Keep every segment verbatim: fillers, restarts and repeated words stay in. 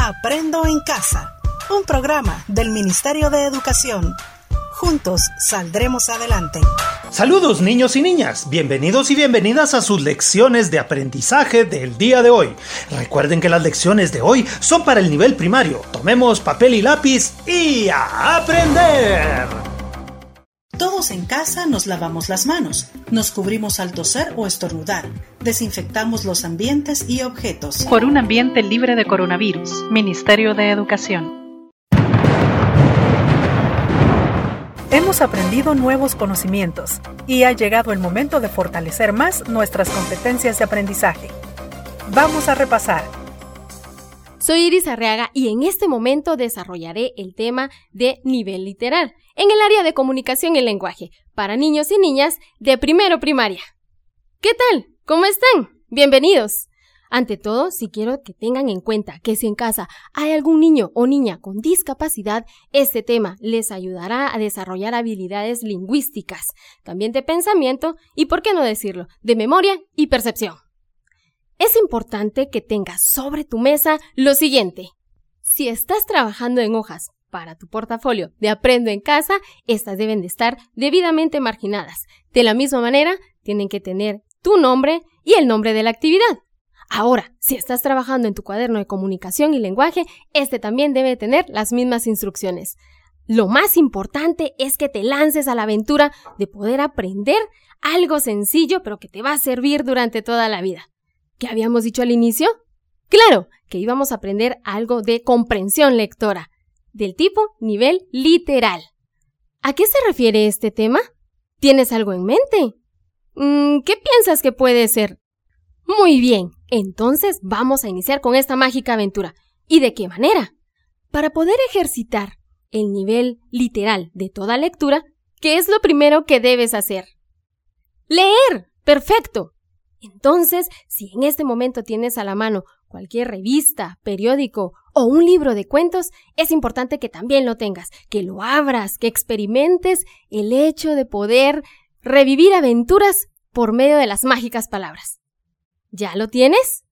Aprendo en Casa, un programa del Ministerio de Educación. Juntos saldremos adelante. Saludos niños y niñas, bienvenidos y bienvenidas a sus lecciones de aprendizaje del día de hoy. Recuerden que las lecciones de hoy son para el nivel primario. Tomemos papel y lápiz y a aprender. Todos en casa nos lavamos las manos, nos cubrimos al toser o estornudar, desinfectamos los ambientes y objetos. Por un ambiente libre de coronavirus, Ministerio de Educación. Hemos aprendido nuevos conocimientos y ha llegado el momento de fortalecer más nuestras competencias de aprendizaje. Vamos a repasar. Soy Iris Arriaga y en este momento desarrollaré el tema de nivel literal en el área de comunicación y lenguaje para niños y niñas de primero primaria. ¿Qué tal? ¿Cómo están? Bienvenidos. Ante todo, si quiero que tengan en cuenta que si en casa hay algún niño o niña con discapacidad, este tema les ayudará a desarrollar habilidades lingüísticas, también de pensamiento y, por qué no decirlo, de memoria y percepción. Es importante que tengas sobre tu mesa lo siguiente. Si estás trabajando en hojas para tu portafolio de Aprendo en Casa, estas deben de estar debidamente marginadas. De la misma manera, tienen que tener tu nombre y el nombre de la actividad. Ahora, si estás trabajando en tu cuaderno de comunicación y lenguaje, este también debe tener las mismas instrucciones. Lo más importante es que te lances a la aventura de poder aprender algo sencillo, pero que te va a servir durante toda la vida. ¿Qué habíamos dicho al inicio? Claro, que íbamos a aprender algo de comprensión lectora, del tipo nivel literal. ¿A qué se refiere este tema? ¿Tienes algo en mente? Mm, ¿Qué piensas que puede ser? Muy bien, entonces vamos a iniciar con esta mágica aventura. ¿Y de qué manera? Para poder ejercitar el nivel literal de toda lectura, ¿qué es lo primero que debes hacer? ¡Leer! ¡Perfecto! Entonces, si en este momento tienes a la mano cualquier revista, periódico o un libro de cuentos, es importante que también lo tengas, que lo abras, que experimentes el hecho de poder revivir aventuras por medio de las mágicas palabras. ¿Ya lo tienes?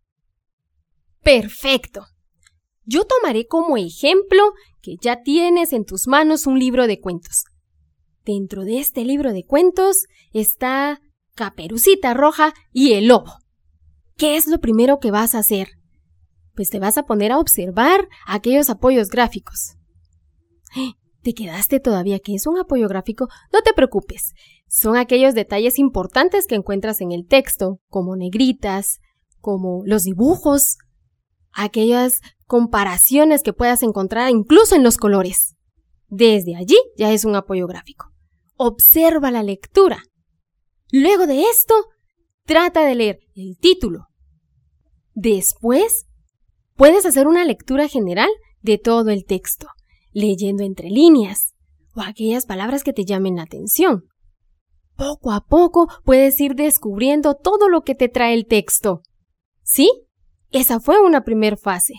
¡Perfecto! Yo tomaré como ejemplo que ya tienes en tus manos un libro de cuentos. Dentro de este libro de cuentos está Caperucita Roja y el Lobo. ¿Qué es lo primero que vas a hacer? Pues te vas a poner a observar aquellos apoyos gráficos. ¿Te quedaste todavía que es un apoyo gráfico? No te preocupes. Son aquellos detalles importantes que encuentras en el texto, como negritas, como los dibujos, aquellas comparaciones que puedas encontrar incluso en los colores. Desde allí ya es un apoyo gráfico. Observa la lectura. Luego de esto, trata de leer el título. Después, puedes hacer una lectura general de todo el texto, leyendo entre líneas o aquellas palabras que te llamen la atención. Poco a poco puedes ir descubriendo todo lo que te trae el texto. ¿Sí? Esa fue una primera fase.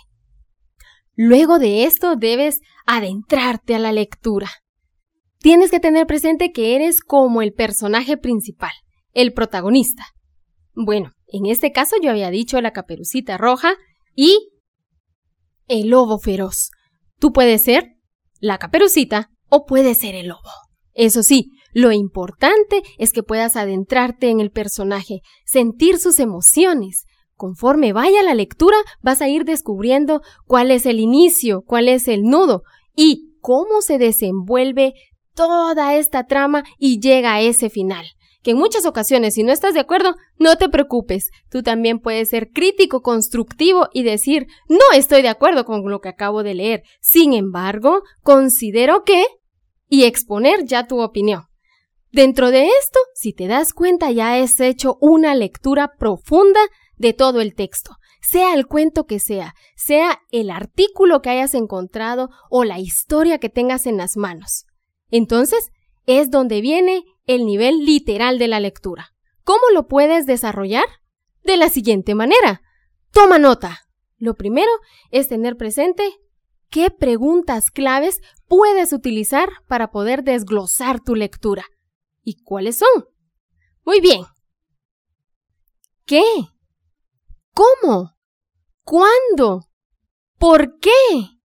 Luego de esto debes adentrarte a la lectura. Tienes que tener presente que eres como el personaje principal, el protagonista. Bueno, en este caso yo había dicho la Caperucita Roja y el lobo feroz. Tú puedes ser la Caperucita o puedes ser el lobo. Eso sí, lo importante es que puedas adentrarte en el personaje, sentir sus emociones. Conforme vaya la lectura, vas a ir descubriendo cuál es el inicio, cuál es el nudo y cómo se desenvuelve toda esta trama y llega a ese final. Que en muchas ocasiones, si no estás de acuerdo, no te preocupes. Tú también puedes ser crítico, constructivo y decir, no estoy de acuerdo con lo que acabo de leer. Sin embargo, considero que... y exponer ya tu opinión. Dentro de esto, si te das cuenta, ya has hecho una lectura profunda de todo el texto. Sea el cuento que sea, sea el artículo que hayas encontrado o la historia que tengas en las manos. Entonces, es donde viene el nivel literal de la lectura. ¿Cómo lo puedes desarrollar? De la siguiente manera. Toma nota. Lo primero es tener presente qué preguntas claves puedes utilizar para poder desglosar tu lectura. ¿Y cuáles son? Muy bien. ¿Qué? ¿Cómo? ¿Cuándo? ¿Por qué?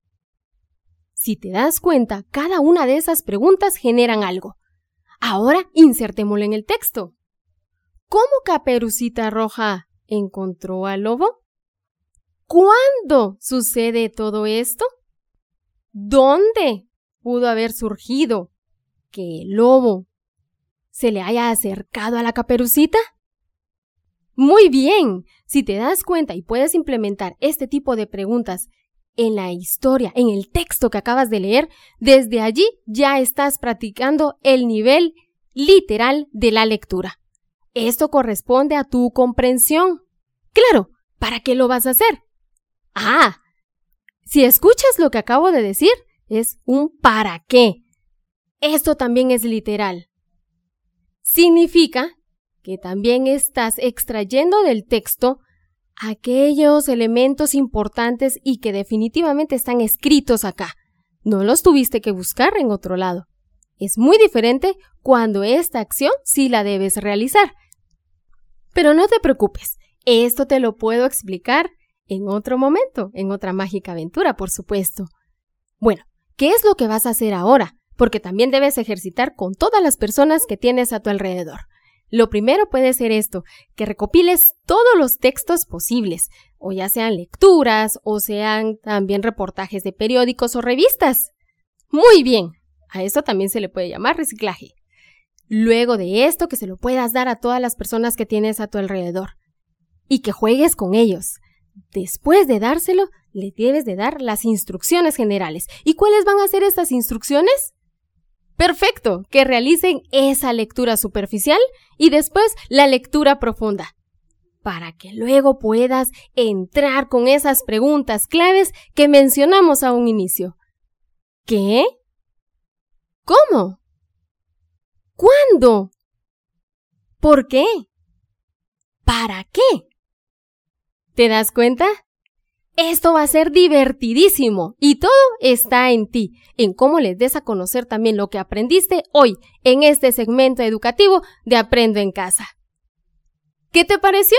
Si te das cuenta, cada una de esas preguntas generan algo. Ahora insertémoslo en el texto. ¿Cómo Caperucita Roja encontró al lobo? ¿Cuándo sucede todo esto? ¿Dónde pudo haber surgido que el lobo se le haya acercado a la Caperucita? Muy bien, si te das cuenta y puedes implementar este tipo de preguntas en la historia, en el texto que acabas de leer, desde allí ya estás practicando el nivel literal de la lectura. Esto corresponde a tu comprensión. Claro, ¿para qué lo vas a hacer? Ah, si escuchas lo que acabo de decir, es un ¿para qué? Esto también es literal. Significa que también estás extrayendo del texto aquellos elementos importantes y que definitivamente están escritos acá. No los tuviste que buscar en otro lado. Es muy diferente cuando esta acción sí la debes realizar. Pero no te preocupes, esto te lo puedo explicar en otro momento, en otra mágica aventura, por supuesto. Bueno, ¿qué es lo que vas a hacer ahora? Porque también debes ejercitar con todas las personas que tienes a tu alrededor. Lo primero puede ser esto, que recopiles todos los textos posibles, o ya sean lecturas, o sean también reportajes de periódicos o revistas. Muy bien, a esto también se le puede llamar reciclaje. Luego de esto, que se lo puedas dar a todas las personas que tienes a tu alrededor, y que juegues con ellos. Después de dárselo, le debes de dar las instrucciones generales. ¿Y cuáles van a ser estas instrucciones? Perfecto, que realicen esa lectura superficial y después la lectura profunda, para que luego puedas entrar con esas preguntas claves que mencionamos a un inicio. ¿Qué? ¿Cómo? ¿Cuándo? ¿Por qué? ¿Para qué? ¿Te das cuenta? Esto va a ser divertidísimo y todo está en ti, en cómo les des a conocer también lo que aprendiste hoy en este segmento educativo de Aprendo en Casa. ¿Qué te pareció?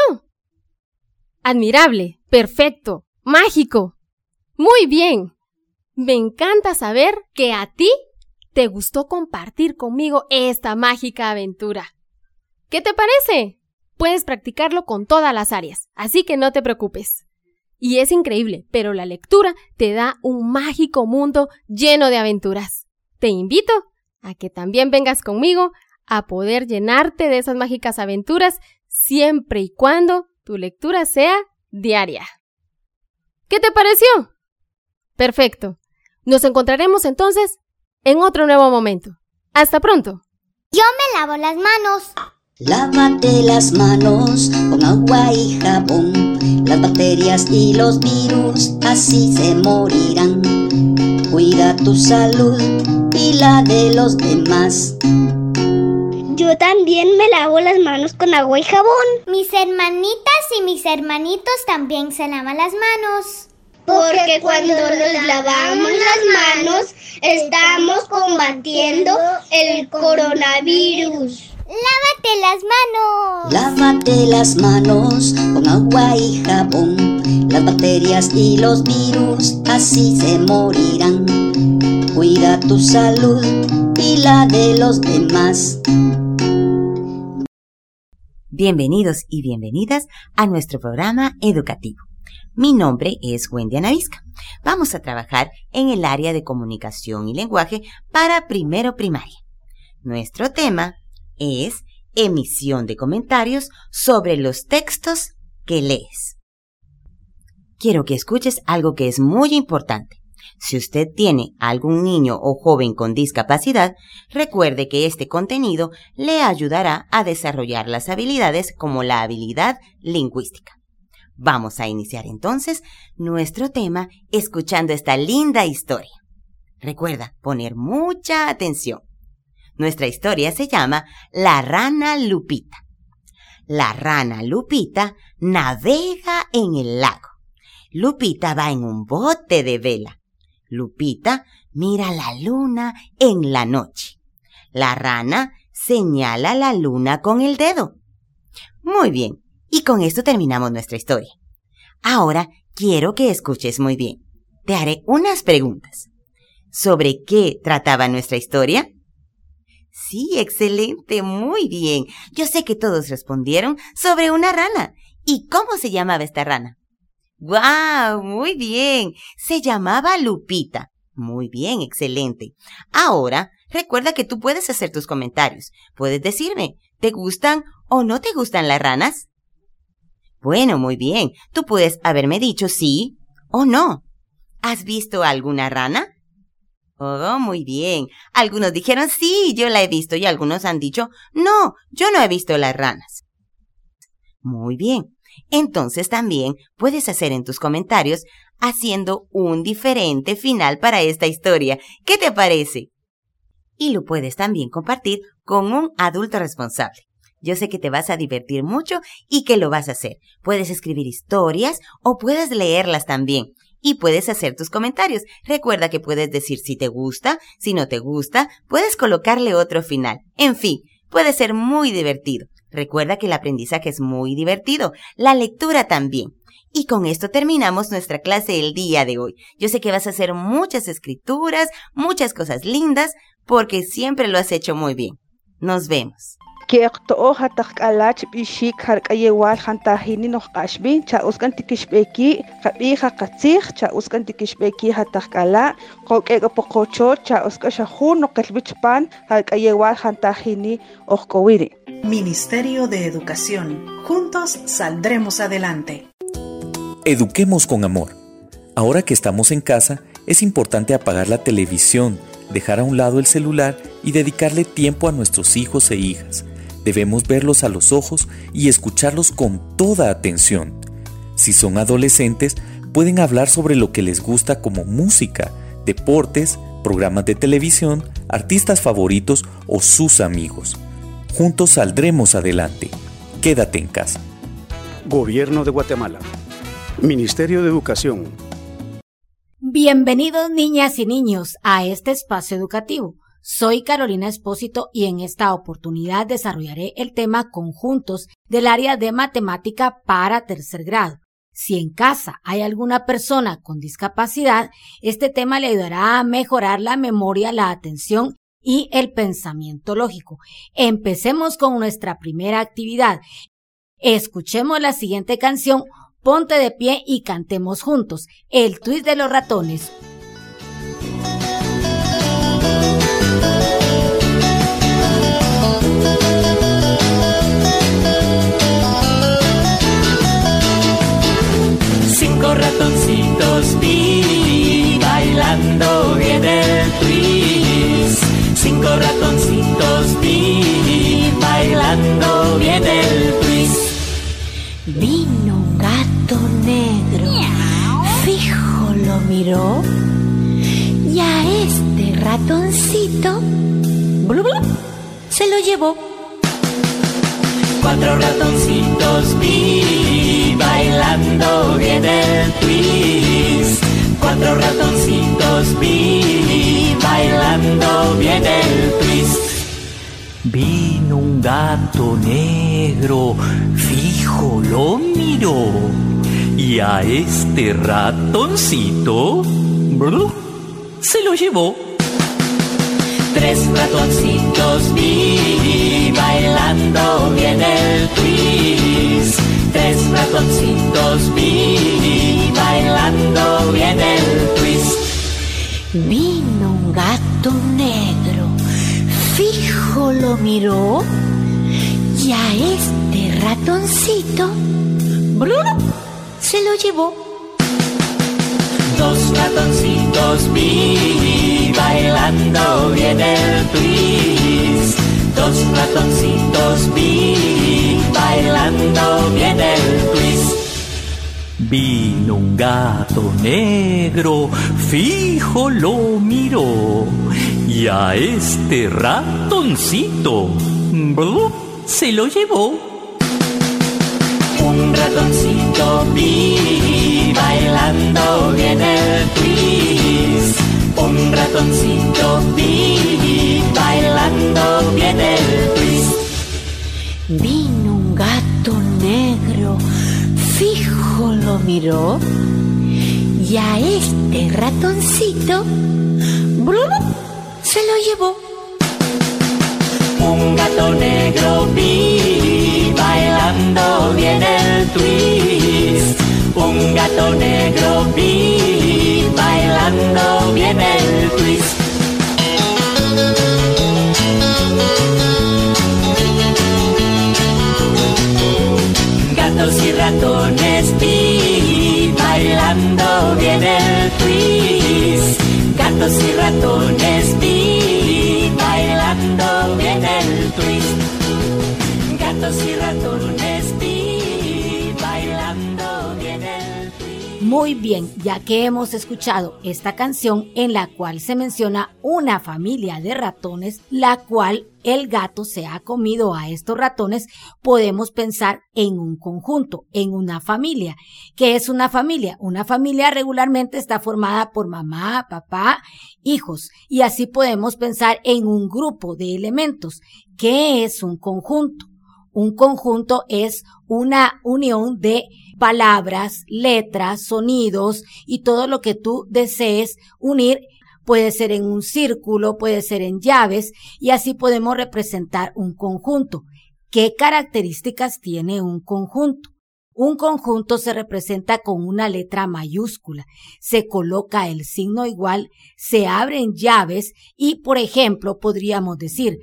Admirable, perfecto, mágico. Muy bien. Me encanta saber que a ti te gustó compartir conmigo esta mágica aventura. ¿Qué te parece? Puedes practicarlo con todas las áreas, así que no te preocupes. Y es increíble, pero la lectura te da un mágico mundo lleno de aventuras. Te invito a que también vengas conmigo a poder llenarte de esas mágicas aventuras siempre y cuando tu lectura sea diaria. ¿Qué te pareció? Perfecto. Nos encontraremos entonces en otro nuevo momento. ¡Hasta pronto! Yo me lavo las manos. Lávate las manos con agua y jabón. Las bacterias y los virus así se morirán. Cuida tu salud y la de los demás. Yo también me lavo las manos con agua y jabón. Mis hermanitas y mis hermanitos también se lavan las manos. Porque cuando nos lavamos las manos, estamos combatiendo el coronavirus. ¡Lávate las manos! Lávate las manos con agua y jabón. Las bacterias y los virus así se morirán. Cuida tu salud y la de los demás. Bienvenidos y bienvenidas a nuestro programa educativo. Mi nombre es Wendy Anavisca. Vamos a trabajar en el área de comunicación y lenguaje para primero primaria. Nuestro tema es emisión de comentarios sobre los textos que lees. Quiero que escuches algo que es muy importante. Si usted tiene algún niño o joven con discapacidad, recuerde que este contenido le ayudará a desarrollar las habilidades como la habilidad lingüística. Vamos a iniciar entonces nuestro tema escuchando esta linda historia. Recuerda poner mucha atención. Nuestra historia se llama La Rana Lupita. La rana Lupita navega en el lago. Lupita va en un bote de vela. Lupita mira la luna en la noche. La rana señala la luna con el dedo. Muy bien, y con esto terminamos nuestra historia. Ahora quiero que escuches muy bien. te haré unas preguntas. ¿Sobre qué trataba nuestra historia? Sí, excelente, muy bien. Yo sé que todos respondieron sobre una rana. ¿Y cómo se llamaba esta rana? ¡Guau! Muy bien. Se llamaba Lupita. Muy bien, excelente. Ahora, recuerda que tú puedes hacer tus comentarios. Puedes decirme, ¿te gustan o no te gustan las ranas? Bueno, muy bien. Tú puedes haberme dicho sí o no. ¿Has visto alguna rana? Oh, muy bien. Algunos dijeron sí, yo la he visto, y algunos han dicho no, yo no he visto las ranas. Muy bien. Entonces también puedes hacer en tus comentarios haciendo un diferente final para esta historia. ¿Qué te parece? Y lo puedes también compartir con un adulto responsable. Yo sé que te vas a divertir mucho y que lo vas a hacer. Puedes escribir historias o puedes leerlas también. Y puedes hacer tus comentarios. Recuerda que puedes decir si te gusta, si no te gusta, puedes colocarle otro final. En fin, puede ser muy divertido. Recuerda que el aprendizaje es muy divertido, la lectura también. Y con esto terminamos nuestra clase el día de hoy. Yo sé que vas a hacer muchas escrituras, muchas cosas lindas, porque siempre lo has hecho muy bien. Nos vemos. Kiqto hatak alach bishik harqayewal hantahini noh ashbin cha uskan tikishbeki qabi haqatsig cha uskan tikishbeki hatak ala qoqega poqocho cha uska shahun no qalbichpan harqayewal hantahini oqowiri. Ministerio de Educación. Juntos saldremos adelante. Eduquemos con amor. Ahora que estamos en casa, es importante apagar la televisión, dejar a un lado el celular y dedicarle tiempo a nuestros hijos e hijas. Debemos verlos a los ojos y escucharlos con toda atención. Si son adolescentes, pueden hablar sobre lo que les gusta como música, deportes, programas de televisión, artistas favoritos o sus amigos. Juntos saldremos adelante. Quédate en casa. Gobierno de Guatemala. Ministerio de Educación. Bienvenidos niñas y niños a este espacio educativo. Soy Carolina Espósito y en esta oportunidad desarrollaré el tema conjuntos del área de matemática para tercer grado. Si en casa hay alguna persona con discapacidad, este tema le ayudará a mejorar la memoria, la atención y el pensamiento lógico. Empecemos con nuestra primera actividad. Escuchemos la siguiente canción, ponte de pie y cantemos juntos, el twist de los ratones. Cinco ratoncitos vi bailando bien el twist. Cinco ratoncitos vi bailando bien el twist. Vino un gato negro, fijo lo miró, y a este ratoncito blu, blu, se lo llevó. Cuatro ratoncitos vi bailando bien el twist. Cuatro ratoncitos vi bailando bien el twist. Vino un gato negro, fijo lo miró, y a este ratoncito blu, se lo llevó. Tres ratoncitos vi bailando bien el twist. Tres ratoncitos vi bailando bien el twist. Vino un gato negro, fijo lo miró, y a este ratoncito Bruno se lo llevó. Dos ratoncitos vi bailando bien el twist. Dos ratoncitos vi bailando bien el twist. Vino un gato negro, fijo lo miró, y a este ratoncito blu, se lo llevó. Un ratoncito vi bailando bien el twist. Un ratoncito vi bailando bien el twist. Vino un gato negro, fijo lo miró, y a este ratoncito ¡brum! Se lo llevó. Un gato negro vi bailando bien el twist. Un gato negro vi bailando bien el twist. Gatos y ratones vi bailando bien el twist. Gatos y ratones vi bailando bien el twist. Gatos y ratones vi bailando bien el twist. Muy bien, ya que hemos escuchado esta canción en la cual se menciona una familia de ratones, la cual el gato se ha comido a estos ratones, podemos pensar en un conjunto, en una familia. ¿Qué es una familia? Una familia regularmente está formada por mamá, papá, hijos, y así podemos pensar en un grupo de elementos. ¿Qué es un conjunto? Un conjunto es una unión de palabras, letras, sonidos y todo lo que tú desees unir. Puede ser en un círculo, puede ser en llaves, y así podemos representar un conjunto. ¿Qué características tiene un conjunto? Un conjunto se representa con una letra mayúscula, se coloca el signo igual, se abren llaves y, por ejemplo, podríamos decir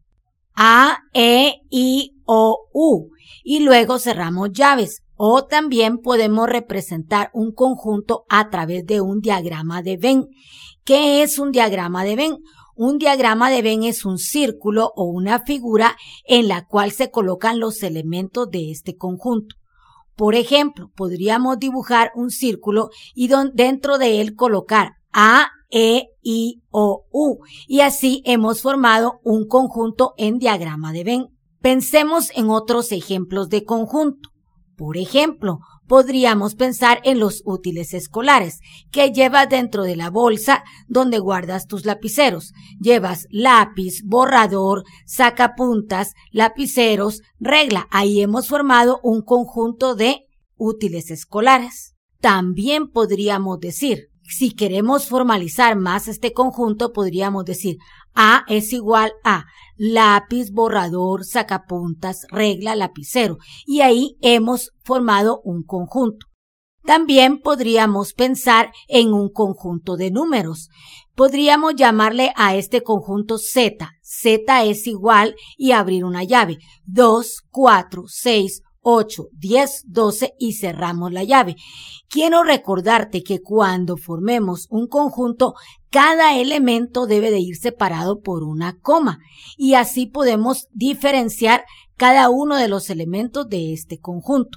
A, E, I, O, U, y luego cerramos llaves. O también podemos representar un conjunto a través de un diagrama de Venn. ¿Qué es un diagrama de Venn? Un diagrama de Venn es un círculo o una figura en la cual se colocan los elementos de este conjunto. Por ejemplo, podríamos dibujar un círculo y dentro de él colocar A, E, I, O, U, y así hemos formado un conjunto en diagrama de Venn. Pensemos en otros ejemplos de conjunto. Por ejemplo, podríamos pensar en los útiles escolares que llevas dentro de la bolsa donde guardas tus lapiceros. Llevas lápiz, borrador, sacapuntas, lapiceros, regla. Ahí hemos formado un conjunto de útiles escolares. También podríamos decir, si queremos formalizar más este conjunto, podríamos decir A es igual a lápiz, borrador, sacapuntas, regla, lapicero, y ahí hemos formado un conjunto. También podríamos pensar en un conjunto de números. Podríamos llamarle a este conjunto Z. Z es igual y abrir una llave. dos, cuatro, seis, ocho, diez, doce y cerramos la llave. Quiero recordarte que cuando formemos un conjunto, cada elemento debe de ir separado por una coma y así podemos diferenciar cada uno de los elementos de este conjunto.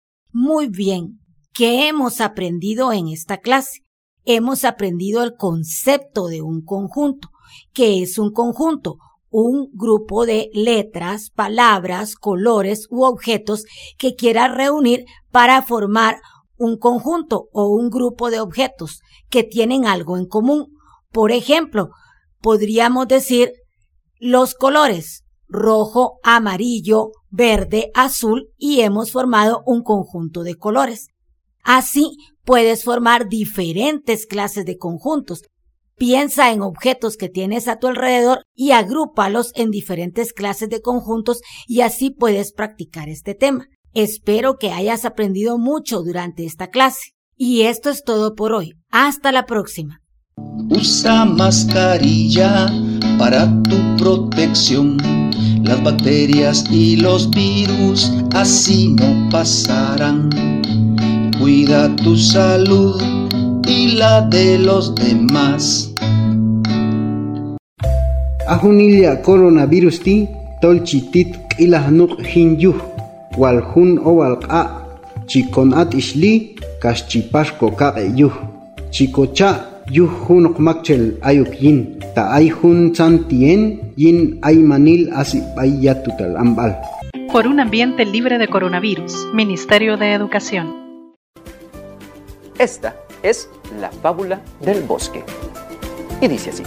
Muy bien, ¿qué hemos aprendido en esta clase? Hemos aprendido el concepto de un conjunto. ¿Qué es un conjunto? Un grupo de letras, palabras, colores u objetos que quiera reunir para formar un conjunto o un grupo de objetos que tienen algo en común. Por ejemplo, podríamos decir los colores rojo, amarillo, verde, azul y hemos formado un conjunto de colores. Así puedes formar diferentes clases de conjuntos. Piensa en objetos que tienes a tu alrededor y agrúpalos en diferentes clases de conjuntos y así puedes practicar este tema. Espero que hayas aprendido mucho durante esta clase. Y esto es todo por hoy. Hasta la próxima. Usa mascarilla para tu protección. Las bacterias y los virus así no pasarán. Cuida tu salud y la de los demás. Ajunilia coronavirus ti tolchitit ilahnuk hinyuh walhun owalqa chikonat ishli kashchipashko kaqeyuh chikocha yuhun makchel ayuk yin ta ayhun santien yin aymanil asipayatutal ambal. Por un ambiente libre de coronavirus, Ministerio de Educación. Esta es la fábula del bosque. Y dice así.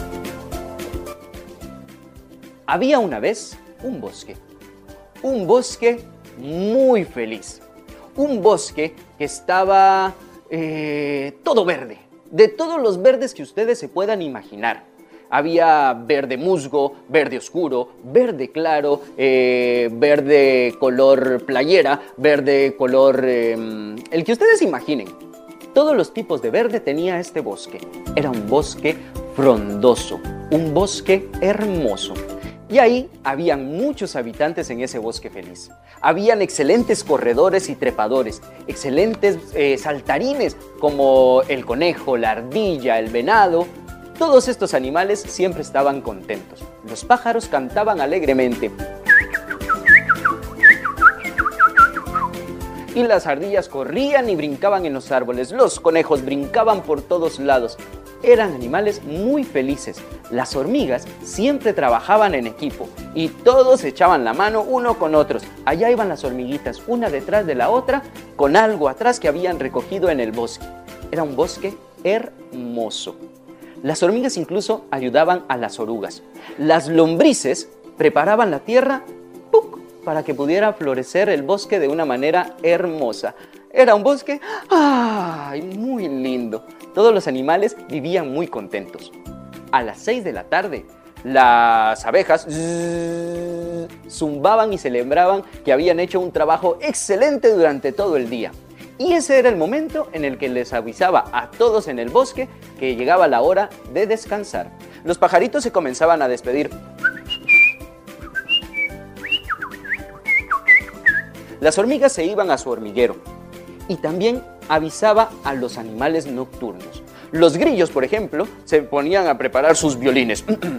Había una vez un bosque. Un bosque muy feliz. Un bosque que estaba eh, todo verde, de todos los verdes que ustedes se puedan imaginar. Había verde musgo, verde oscuro, verde claro, eh, verde color playera, verde color... Eh, el que ustedes imaginen. Todos los tipos de verde tenía este bosque. Era un bosque frondoso, un bosque hermoso. Y ahí habían muchos habitantes en ese bosque feliz. Habían excelentes corredores y trepadores, excelentes eh, saltarines como el conejo, la ardilla, el venado. Todos estos animales siempre estaban contentos. Los pájaros cantaban alegremente. Y las ardillas corrían y brincaban en los árboles. Los conejos brincaban por todos lados. Eran animales muy felices. Las hormigas siempre trabajaban en equipo y todos echaban la mano uno con otros. Allá iban las hormiguitas, una detrás de la otra, con algo atrás que habían recogido en el bosque. Era un bosque hermoso. Las hormigas incluso ayudaban a las orugas. Las lombrices preparaban la tierra ¡puc!, para que pudiera florecer el bosque de una manera hermosa. Era un bosque ¡ay!, muy lindo. Todos los animales vivían muy contentos. A las seis de la tarde, las abejas zzz, zumbaban y celebraban que habían hecho un trabajo excelente durante todo el día. Y ese era el momento en el que les avisaba a todos en el bosque que llegaba la hora de descansar. Los pajaritos se comenzaban a despedir. Las hormigas se iban a su hormiguero. Y también avisaba a los animales nocturnos. Los grillos, por ejemplo, se ponían a preparar sus violines.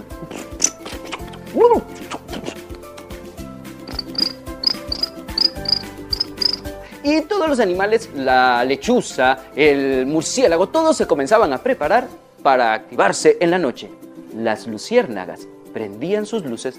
Y todos los animales, la lechuza, el murciélago, todos se comenzaban a preparar para activarse en la noche. Las luciérnagas prendían sus luces.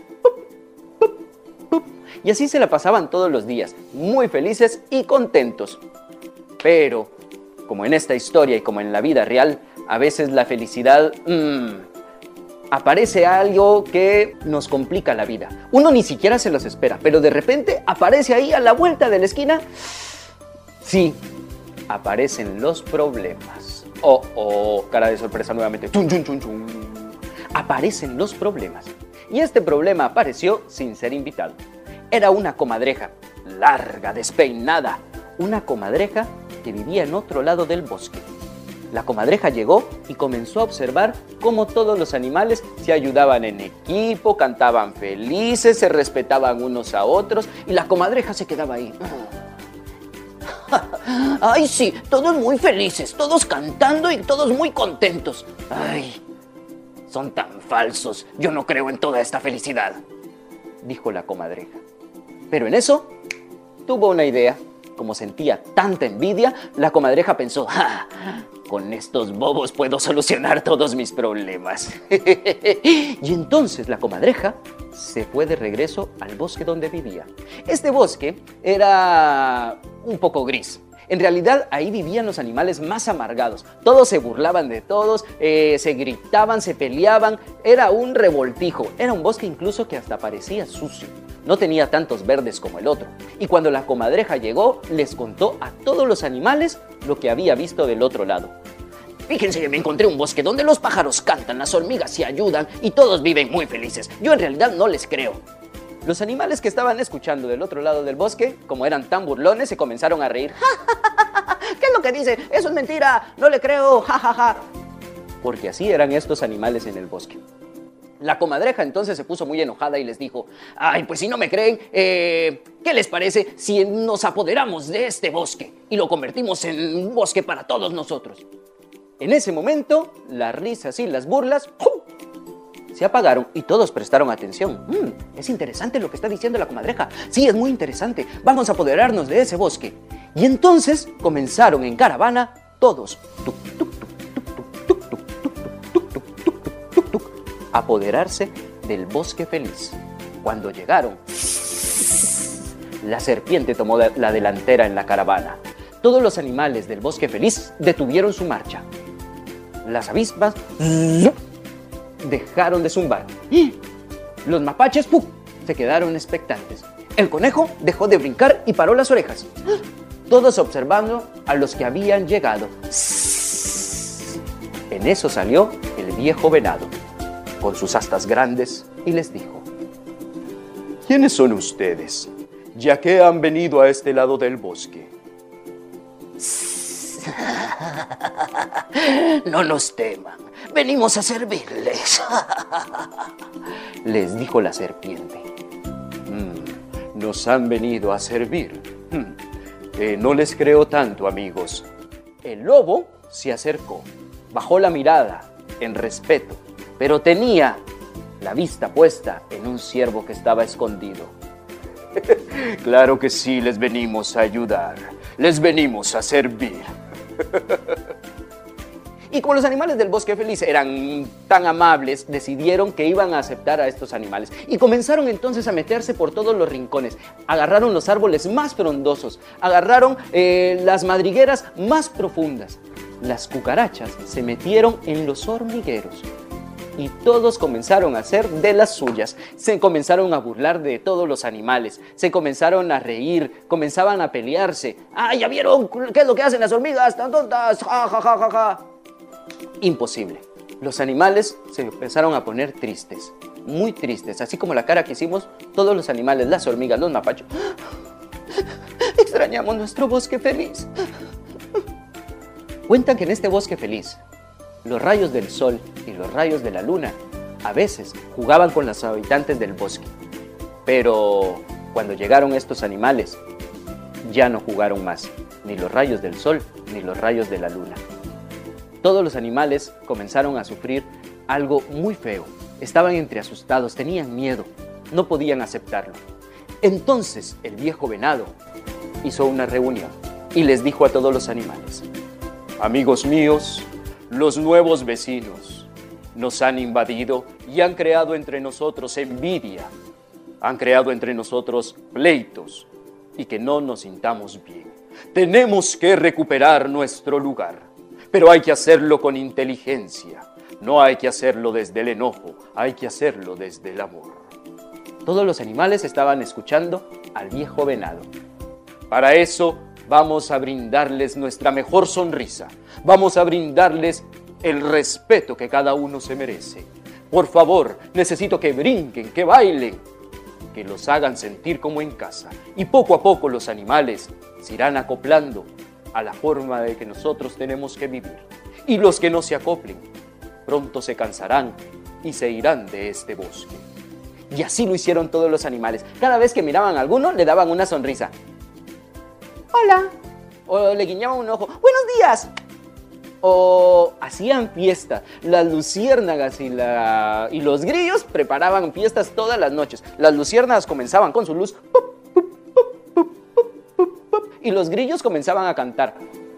Y así se la pasaban todos los días, muy felices y contentos. Pero, como en esta historia y como en la vida real, a veces la felicidad mmm, aparece algo que nos complica la vida. Uno ni siquiera se los espera, pero de repente aparece ahí a la vuelta de la esquina. Sí, aparecen los problemas. Oh, oh, cara de sorpresa nuevamente. Chun, chun, chun, chun. Aparecen los problemas. Y este problema apareció sin ser invitado. Era una comadreja, larga, despeinada. Una comadreja que vivía en otro lado del bosque. La comadreja llegó y comenzó a observar cómo todos los animales se ayudaban en equipo, cantaban felices, se respetaban unos a otros y la comadreja se quedaba ahí. ¡Ay, sí! Todos muy felices, todos cantando y todos muy contentos. ¡Ay! Son tan falsos, yo no creo en toda esta felicidad, dijo la comadreja. Pero en eso tuvo una idea. Como sentía tanta envidia, la comadreja pensó, ¡ja! Con estos bobos puedo solucionar todos mis problemas. Y entonces la comadreja se fue de regreso al bosque donde vivía. Este bosque era un poco gris. En realidad ahí vivían los animales más amargados. Todos se burlaban de todos, eh, se gritaban, se peleaban. Era un revoltijo. Era un bosque incluso que hasta parecía sucio. No tenía tantos verdes como el otro. Y cuando la comadreja llegó, les contó a todos los animales lo que había visto del otro lado. Fíjense que me encontré un bosque donde los pájaros cantan, las hormigas se ayudan y todos viven muy felices. Yo en realidad no les creo. Los animales que estaban escuchando del otro lado del bosque, como eran tan burlones, se comenzaron a reír. ¿Qué es lo que dice? Eso es mentira, no le creo, jajaja. Porque así eran estos animales en el bosque. La comadreja entonces se puso muy enojada y les dijo, ay, pues si no me creen, eh, ¿qué les parece si nos apoderamos de este bosque y lo convertimos en un bosque para todos nosotros? En ese momento, las risas y las burlas ¡pum!, se apagaron y todos prestaron atención. Mm, es interesante lo que está diciendo la comadreja. Sí, es muy interesante. Vamos a apoderarnos de ese bosque. Y entonces comenzaron en caravana todos a apoderarse del bosque feliz. Cuando llegaron, la serpiente tomó la delantera en la caravana. Todos los animales del bosque feliz detuvieron su marcha. Las avispas dejaron de zumbar. Los mapaches ¡pum!, se quedaron expectantes. El conejo dejó de brincar y paró las orejas. todos observando a los que habían llegado. En eso salió el viejo venado, con sus astas grandes, y les dijo: ¿Quiénes son ustedes? ¿Ya que han venido a este lado del bosque? No nos teman, venimos a servirles, les dijo la serpiente. Mm, nos han venido a servir. Mm, eh, no les creo tanto, amigos. El lobo se acercó, bajó la mirada en respeto, pero tenía la vista puesta en un ciervo que estaba escondido. Claro que sí, les venimos a ayudar, les venimos a servir. Y como los animales del bosque feliz eran tan amables, decidieron que iban a aceptar a estos animales. Y comenzaron entonces a meterse por todos los rincones. Agarraron los árboles más frondosos, agarraron eh, las madrigueras más profundas. Las cucarachas se metieron en los hormigueros. Y todos comenzaron a hacer de las suyas. Se comenzaron a burlar de todos los animales. Se comenzaron a reír, comenzaban a pelearse. ¡Ah, ya vieron qué es lo que hacen las hormigas tan tontas! ¡Ja, ja, ja, ja, ja! Imposible. Los animales se empezaron a poner tristes, muy tristes, así como la cara que hicimos todos los animales, las hormigas, los mapachos. Extrañamos nuestro bosque feliz. Cuentan que en este bosque feliz, los rayos del sol y los rayos de la luna a veces jugaban con los habitantes del bosque. Pero cuando llegaron estos animales, ya no jugaron más, ni los rayos del sol ni los rayos de la luna. Todos los animales comenzaron a sufrir algo muy feo. Estaban entre asustados, tenían miedo, no podían aceptarlo. Entonces el viejo venado hizo una reunión y les dijo a todos los animales: amigos míos, los nuevos vecinos nos han invadido y han creado entre nosotros envidia, han creado entre nosotros pleitos y que no nos sintamos bien. Tenemos que recuperar nuestro lugar, pero hay que hacerlo con inteligencia. No hay que hacerlo desde el enojo, hay que hacerlo desde el amor. Todos los animales estaban escuchando al viejo venado. Para eso vamos a brindarles nuestra mejor sonrisa. Vamos a brindarles el respeto que cada uno se merece. Por favor, necesito que brinquen, que bailen, que los hagan sentir como en casa. Y poco a poco los animales se irán acoplando a la forma de que nosotros tenemos que vivir. Y los que no se acoplen, pronto se cansarán y se irán de este bosque. Y así lo hicieron todos los animales. Cada vez que miraban a alguno, le daban una sonrisa. Hola. O le guiñaban un ojo. Buenos días. O hacían fiestas. Las luciérnagas y, la... y los grillos preparaban fiestas todas las noches. Las luciérnagas comenzaban con su luz. Pup, pup, pup, pup, pup, pup, pup, y los grillos comenzaban a cantar.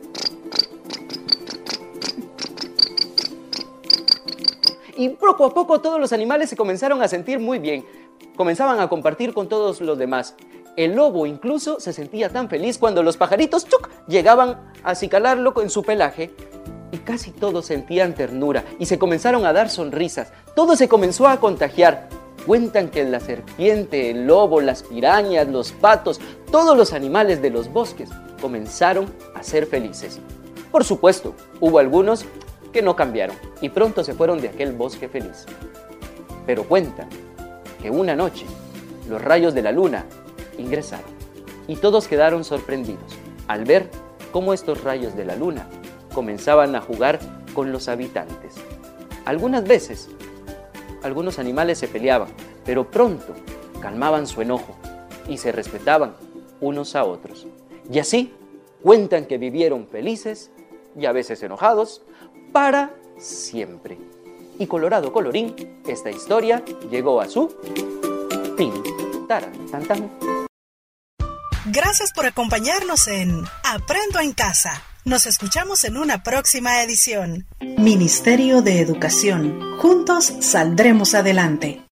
Y poco a poco todos los animales se comenzaron a sentir muy bien. Comenzaban a compartir con todos los demás. El lobo incluso se sentía tan feliz cuando los pajaritos ¡chuc! Llegaban a acicalarlo en su pelaje. Y casi todos sentían ternura y se comenzaron a dar sonrisas. Todo se comenzó a contagiar. Cuentan que la serpiente, el lobo, las pirañas, los patos, todos los animales de los bosques comenzaron a ser felices. Por supuesto, hubo algunos que no cambiaron y pronto se fueron de aquel bosque feliz. Pero cuentan que una noche los rayos de la luna ingresaron y todos quedaron sorprendidos al ver cómo estos rayos de la luna comenzaban a jugar con los habitantes. Algunas veces, algunos animales se peleaban, pero pronto calmaban su enojo y se respetaban unos a otros. Y así cuentan que vivieron felices y a veces enojados para siempre. Y colorado colorín, esta historia llegó a su fin. Taran, tan, tan. Gracias por acompañarnos en Aprendo en Casa. Nos escuchamos en una próxima edición. Ministerio de Educación. Juntos saldremos adelante.